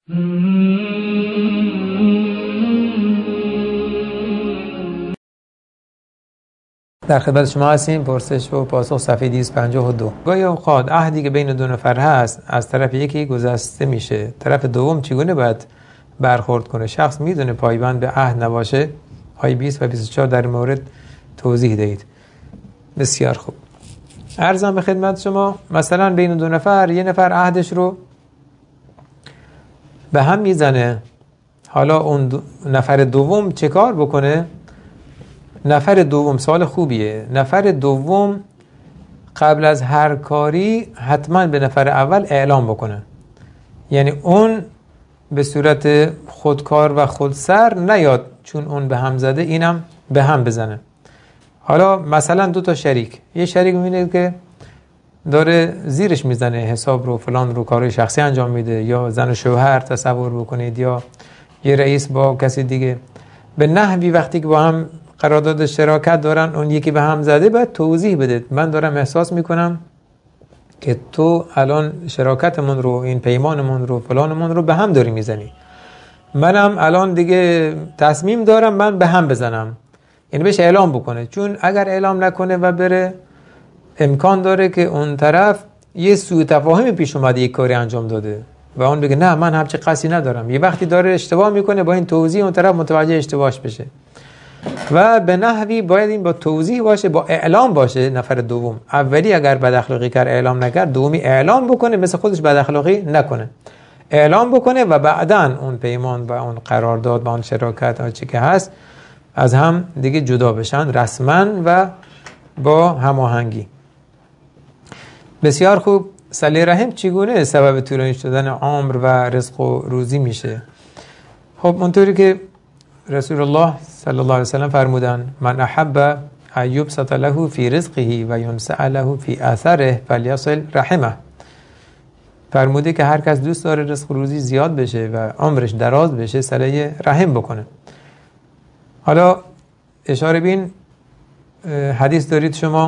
در خدمت شما هستیم. پرسش و پاسخ صفحه 252. گاهی اوقات عهدی که بین دو نفر هست از طرف یکی گذشته میشه، طرف دوم چگونه باید برخورد کنه؟ شخص میدونه پایبند به عهد نباشه. آیه 20 و 24 در مورد توضیح دهید. بسیار خوب. عرضم به خدمت شما، مثلا بین دو نفر یه نفر عهدش رو به هم میزنه، حالا اون نفر دوم چه کار بکنه؟ نفر دوم، سوال خوبیه، نفر دوم قبل از هر کاری حتما به نفر اول اعلام بکنه. یعنی اون به صورت خودکار و خودسر نیاد چون اون به هم زده اینم به هم بزنه. حالا مثلا دو تا شریک، یه شریک میبینه که داره زیرش میزنه، حساب رو فلان رو کارهای شخصی انجام میده، یا زن و شوهر تصور بکنید، یا یه رئیس با کسی دیگه، به نحوی وقتی که با هم قرارداد شراکت دارن اون یکی به هم زده، باید توضیح بده من دارم احساس میکنم که تو الان شراکتمون رو، این پیمانمون رو، فلانمون رو به هم داری میزنی، منم الان دیگه تصمیم دارم من به هم بزنم. یعنی بهش اعلام بکنه، چون اگر اعلام نکنه و بره امکان داره که اون طرف یه سوء تفاهمی پیش اومده، یک کاری انجام داده و اون بگه نه من همچین قصدی ندارم. یه وقتی داره اشتباه میکنه، با این توضیح اون طرف متوجه اشتباهش بشه و به نحوی باید این با توضیح باشه، با اعلام باشه. نفر دوم اولی اگر بد اخلاقی کرد اعلام نکرد، دومی اعلام بکنه، مثل خودش بد اخلاقی نکنه، اعلام بکنه و بعداً اون پیمان و اون قرارداد و اون شراکت ها چی که هست از هم دیگه جدا بشن رسما و با هماهنگی. بسیار خوب. صله رحم چگونه سبب طولانی شدن عمر و رزق و روزی میشه؟ خب اونطوری که رسول الله صلی الله علیه وسلم فرمودن من احب ایوب سط له فی رزقه و ینسع له فی اثره فلیصل رحمه. فرموده که هر کس دوست داره رزق و روزی زیاد بشه و عمرش دراز بشه، صله رحم بکنه. حالا اشاره بین حدیث دارید شما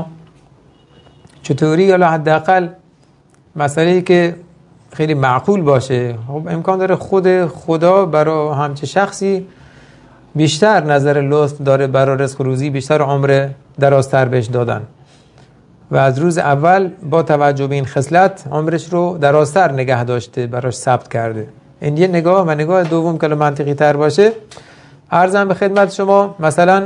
چطوری، یا حداقل مسئله‌ای که خیلی معقول باشه. خب امکان داره خود خدا برای همچه شخصی بیشتر نظر لطف داره، برای رزق و روزی بیشتر عمر درازتر بهش دادن و از روز اول با توجه به این خصلت عمرش رو درازتر نگه داشته، براش ثبت کرده. این یه نگاه و نگاه دوم که منطقی تر باشه. عرضم به خدمت شما، مثلا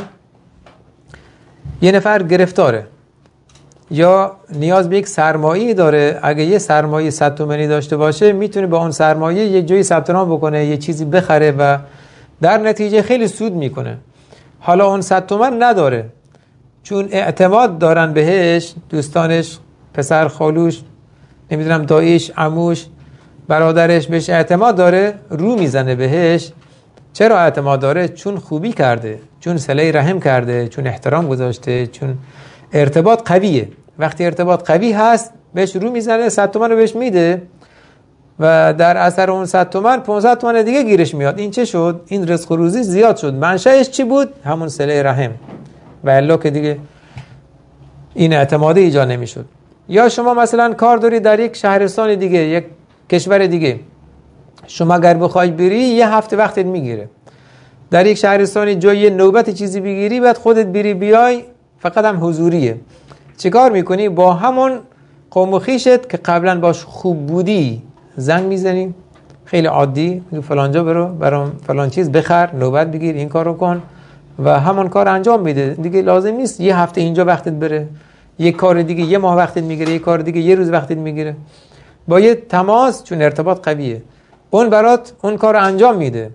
یه نفر گرفتاره یا نیاز به یک سرمایه داره، اگه یه سرمایه 100 تومانی داشته باشه میتونه با اون سرمایه یه جایی ثبت نام بکنه، یه چیزی بخره و در نتیجه خیلی سود میکنه. حالا اون 100 تومن نداره، چون اعتماد دارن بهش دوستانش، پسر خالوش، نمیدونم داییش، عموش، برادرش بهش اعتماد داره، رو میزنه بهش. چرا اعتماد داره؟ چون خوبی کرده، چون صله رحم کرده، چون احترام گذاشته، چون ارتباط قویه. وقتی ارتباط قوی هست بهش رو میزنه، 100 تومن رو بهش میده و در اثر اون 100 تومن 500 تومن دیگه گیرش میاد. این چه شد؟ این رزق و روزی زیاد شد. منشأش چی بود؟ همون صله رحم و الا که دیگه این اعتماد ایجاد نمیشد. یا شما مثلا کار داری در یک شهرستان دیگه، یک کشور دیگه، شما اگر بخوای بری یه هفته وقتت میگیره. در یک شهرستانی جای نوبت چیزی بگیری، بعد خودت بری بیای، فقط هم حضوریه. چیکار میکنی؟ با همون قوم و خویشت که قبلا باش خوب بودی زنگ میزنی، خیلی عادی، فلانجا برام فلان چیز بخر، نوبت بگیر، این کارو کن و همون کار انجام میده. دیگه لازم نیست یه هفته اینجا وقتت بره، یه کار دیگه یه ماه وقتت میگیره، یه کار دیگه یه روز وقتت میگیره. با یه تماس، چون ارتباط قویه، اون برات اون کار انجام میده.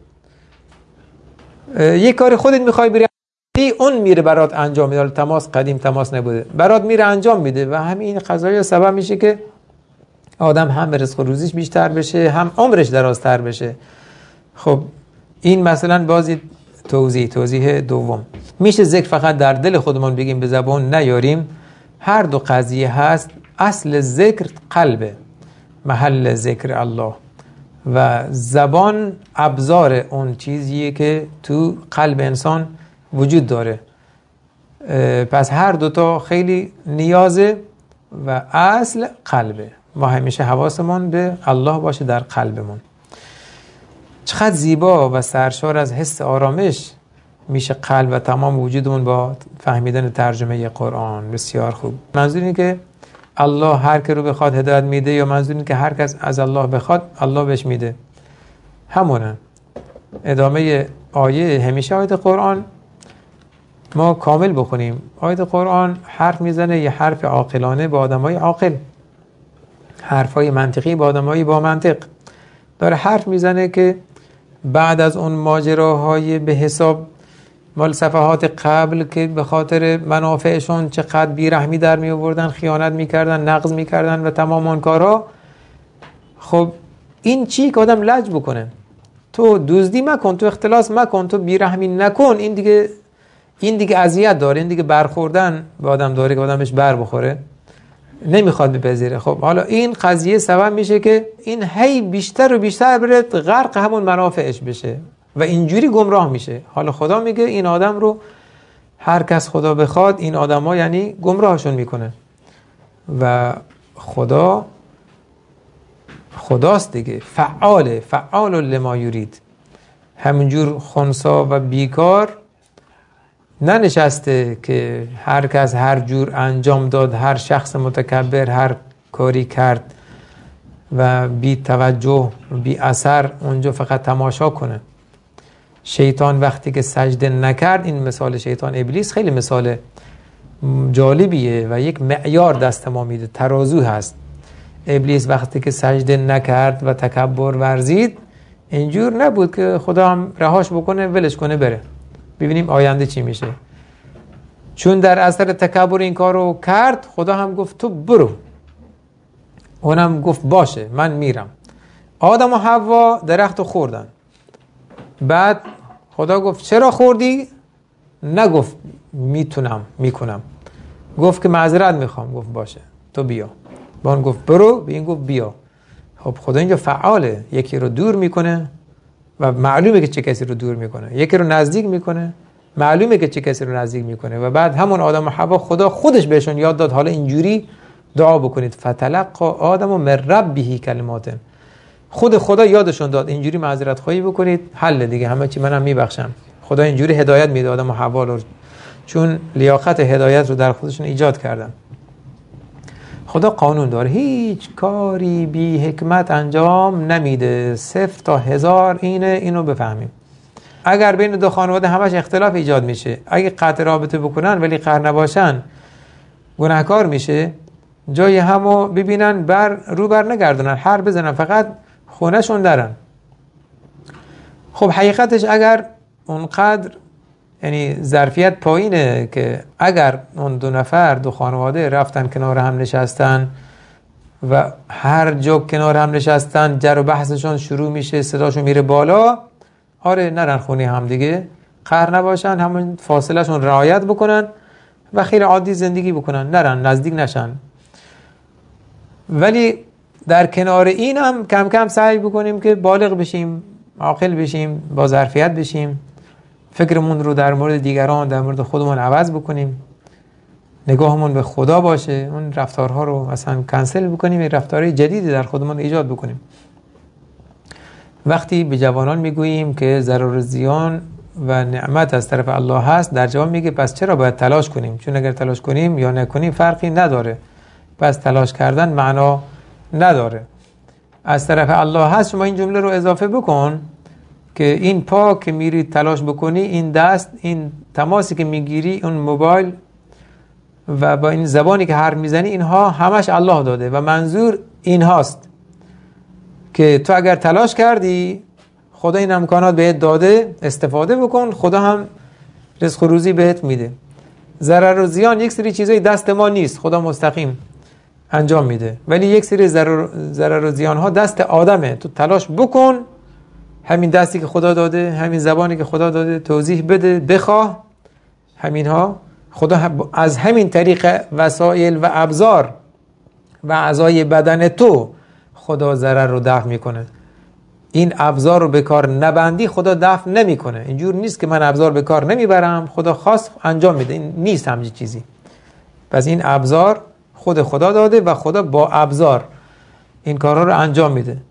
یه کار خودت میخوای بری، اون میره برات انجام میده. تماس قدیم تماس نبوده، برات میره انجام میده و همین قضایا سبب میشه که آدم هم رزق و روزیش بیشتر بشه، هم عمرش درازتر بشه. خب این مثلا بازی توضیح دوم. میشه ذکر فقط در دل خودمون بگیم، به زبان نیاریم. هر دو قضیه هست. اصل ذکر قلبه، محل ذکر الله، و زبان ابزار اون چیزیه که تو قلب انسان وجود داره. پس هر دوتا خیلی نیازه و اصل قلبه. ما همیشه حواسمون به الله باشه در قلبمون. چقدر زیبا و سرشار از حس آرامش میشه قلب و تمام وجودمون با فهمیدن ترجمه قرآن. بسیار خوب. منظور اینه که الله هر که رو بخواد هدایت میده، یا منظور اینه که هر کس از الله بخواد الله بهش میده؟ همونه. ادامه آیه، همیشه آیه قرآن ما کامل بخونیم. آیه قرآن حرف میزنه، یه حرف عاقلانه با آدمای عاقل، حرفای منطقی با آدمای با منطق. داره حرف میزنه که بعد از اون ماجراهای به حساب مال صفحات قبل که به خاطر منافعشون چقدر بیرحمی در می آوردن، خیانت میکردن، نقض میکردن و تمام اون کارها. خب این چی که آدم لج بکنه؟ تو دزدی مکن، تو اختلاس مکن، تو بیرحمی نکن. این دیگه اذیت داره، این دیگه برخوردن به آدم داره که آدمش بر بخوره، نمیخواد بپذیره. خب حالا این قضیه سبب میشه که این هی بیشتر و بیشتر بره غرق همون منافعش بشه و اینجوری گمراه میشه. حالا خدا میگه این آدم رو هر کس خدا بخواد، این آدم ها یعنی گمراهشون میکنه و خداست دیگه، فعال لما یرید. همینجور خنثی و بیکار ننشسته که هر کس هر جور انجام داد، هر شخص متکبر هر کاری کرد و بی توجه بی اثر اونجا فقط تماشا کنه. شیطان وقتی که سجده نکرد، این مثال شیطان ابلیس خیلی مثال جالبیه و یک معیار دست ما میده، ترازو هست. ابلیس وقتی که سجده نکرد و تکبر ورزید، اینجور نبود که خدا هم رهاش بکنه ولش کنه بره. ببینیم آینده چی میشه. چون در اثر تکبر این کارو کرد، خدا هم گفت تو برو، اونم گفت باشه من میرم. آدم و حوا درخت خوردن، بعد خدا گفت چرا خوردی؟ نگفت میکنم، گفت که معذرت میخوام. گفت باشه تو بیا. با اون گفت برو، به این گفت بیا. خب خدا اینجا فعاله، یکی رو دور میکنه و معلومه که چه کسی رو دور میکنه، یکی رو نزدیک میکنه معلومه که چه کسی رو نزدیک میکنه. و بعد همون آدم و حوا خدا خودش بهشون یاد داد حالا اینجوری دعا بکنید. فتلقى آدم من ربه کلمات. خود خدا یادشون داد اینجوری معذرت خواهی بکنید، حل دیگه، همه چی منم میبخشم. خدا اینجوری هدایت میده آدم و حوا رو، چون لیاقت هدایت رو در خودشون ایجاد کردن. خدا قانون داره، هیچ کاری بی حکمت انجام نمیده. 0 تا 1000 اینو بفهمیم. اگر بین دو خانواده همش اختلاف ایجاد میشه، اگه قطع رابطه بکنن ولی قهر نباشن، گناهکار میشه. جای همو ببینن رو بر نگردونن، حرف بزنن، فقط خونهشون درن. خب حقیقتش اگر اونقدر یعنی ظرفیت پایینه که اگر اون دو خانواده رفتن کنار هم نشستن و هر جا کنار هم نشستن جر و بحثشون شروع میشه، صداشون میره بالا، آره نرن خونه هم دیگه، قهر نباشن، همون فاصلهشون رعایت بکنن و خیلی عادی زندگی بکنن، نرن نزدیک نشن. ولی در کنار این هم کم کم سعی بکنیم که بالغ بشیم، عاقل بشیم، با ظرفیت بشیم، فکرمون رو در مورد دیگران، در مورد خودمون عوض بکنیم، نگاهمون به خدا باشه، اون رفتارها رو مثلا کنسل بکنیم، رفتارهای جدیدی در خودمون ایجاد بکنیم. وقتی به جوانان میگوییم که ضرر و زیان و نعمت از طرف الله هست، در جواب میگه پس چرا باید تلاش کنیم؟ چون اگر تلاش کنیم یا نکنیم فرقی نداره، پس تلاش کردن معنا نداره. از طرف الله هست، شما این جمله رو اضافه بکن که این پا که میری تلاش بکنی، این دست، این تماسی که میگیری، اون موبایل و با این زبانی که حرف میزنی، اینها همش الله داده و منظور این هاست که تو اگر تلاش کردی، خدا این امکانات بهت داده، استفاده بکن، خدا هم رزق و روزی بهت میده. ضرر و زیان یک سری چیزای دست ما نیست، خدا مستقیم انجام میده، ولی یک سری ضرر و زیان ها دست آدمه. تو تلاش بکن، همین دستی که خدا داده، همین زبانی که خدا داده، توضیح بده، بخواه، همین ها خدا از همین طریق وسایل و ابزار و اعضای بدن تو خدا ضرر رو دفع میکنه. این ابزار رو به کار نبندی خدا دفع نمیکنه. اینجور نیست که من ابزار به کار نمیبرم، خدا خواست انجام میده، این نیست همچین چیزی. پس این ابزار خود خدا داده و خدا با ابزار این کارها رو انجام میده.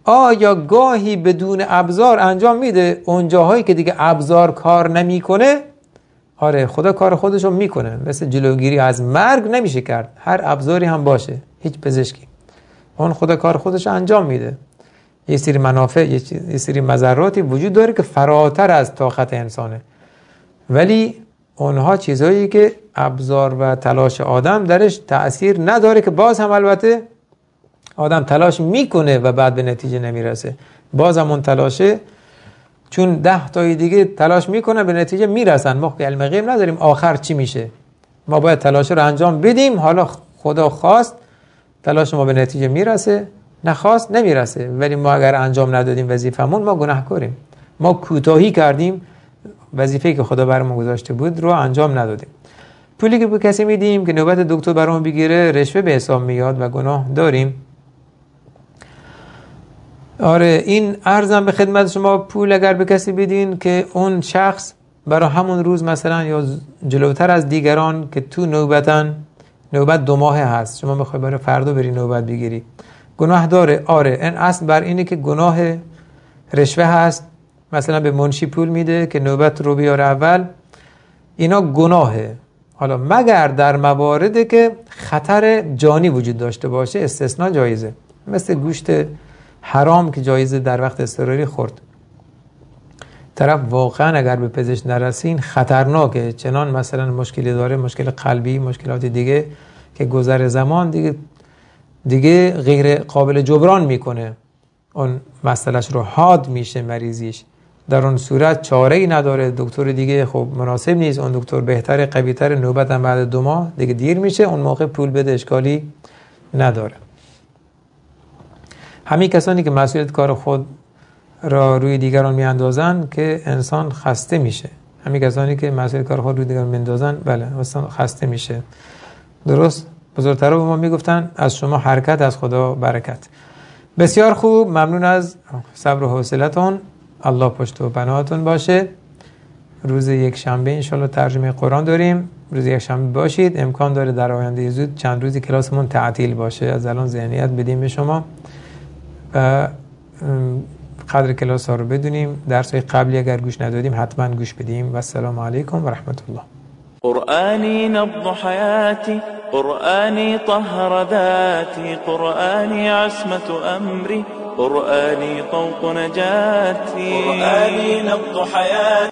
آیا گاهی بدون ابزار انجام میده؟ اون جاهایی که دیگه ابزار کار نمیکنه، آره خدا کار خودشو میکنه. مثل جلوگیری از مرگ نمیشه کرد، هر ابزاری هم باشه، هیچ پزشکی، اون خدا کار خودشو انجام میده. یه سری منافع، یه سری مضراتی وجود داره که فراتر از طاقت انسانه، ولی اونها چیزایی که ابزار و تلاش آدم درش تأثیر نداره، که باز هم البته آدم تلاش میکنه و بعد به نتیجه نمیرسه. باز هم اون تلاشه، چون 10 تای دیگه تلاش میکنه به نتیجه میرسن. ما که علم غیب نداریم آخر چی میشه، ما باید تلاش رو انجام بدیم. حالا خدا خواست تلاش ما به نتیجه میرسه، نخواست نمیرسه. ولی ما اگر انجام ندادیم وظیفمون، ما گناهکاریم، ما کوتاهی کردیم، وظیفه‌ای که خدا برامون گذاشته بود رو انجام ندادیم. پولی که به کسی میدیم که نوبت دکتر برامون بگیره، رشوه به حساب میاد و گناه داریم. آره این عرضم به خدمت شما، پول اگر به کسی بدین که اون شخص برای همون روز مثلا یا جلوتر از دیگران که تو نوبت 2 ماه هست، شما میخوای برای فردا بری نوبت بگیری، گناه داره؟ آره. این اصل بر اینه که گناه رشوه هست. مثلا به منشی پول میده که نوبت رو بیاره اول، اینا گناهه. حالا مگر در مواردی که خطر جانی وجود داشته باشه استثناء جایزه، مثل گوشت حرام که جایزه در وقت اضطراری خورد. طرف واقعا اگر به پزشک نرسه این خطرناکه، چنان مثلا مشکلی داره، مشکل قلبی، مشکلات دیگه که گذر زمان دیگه غیر قابل جبران میکنه، اون مسئلهش رو حاد میشه مریضیش. در اون صورت چاره‌ای نداره، دکتر دیگه خب مناسب نیست، اون دکتر بهتره قوی‌تر، نوبت هم بعد 2 ماه دیگه دیر میشه، اون موقع پول بده، اشکالی نداره. همین کسانی که مسئولیت کار خود را روی دیگران میاندازن که انسان خسته میشه. همین کسانی که مسئولیت کار خود روی دیگران میاندازن، بله انسان خسته میشه. درست بزرگترها به ما میگفتن از شما حرکت، از خدا برکت. بسیار خوب، ممنون از صبر و حوصلتون. الله پشت و پناهتون باشه. روز یک شنبه انشالله ترجمه قرآن داریم. روز یک شنبه باشید. امکان داره در آینده زود چند روزی کلاسمون تعطیل باشه، از الان ذهنیت بدیم به شما و قدر کلاس ها رو بدونیم. درس های قبلی اگر گوش ندادیم حتما گوش بدیم. و السلام علیکم و رحمت الله. قرآني نبض حياتي، قرآني طهر ذاتي، قرآني عصمة أمري، قرآني طوق نجاتي، قرآني نبض حياتي.